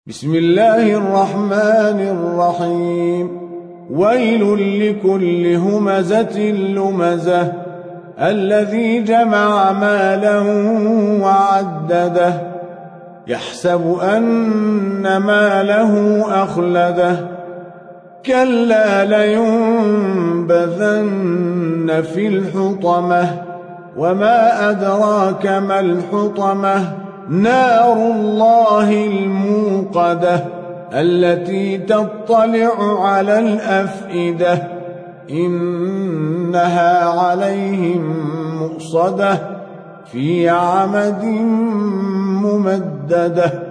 بسم الله الرحمن الرحيم. ويل لكل همزة لمزة الذي جمع مالا وعدده يحسب أن ماله أخلده كلا لينبذن في الحطمة وما أدراك ما الحطمة نار الله الموقدة التي تطلع على الأفئدة إنها عليهم مؤصدة في عمد ممددة.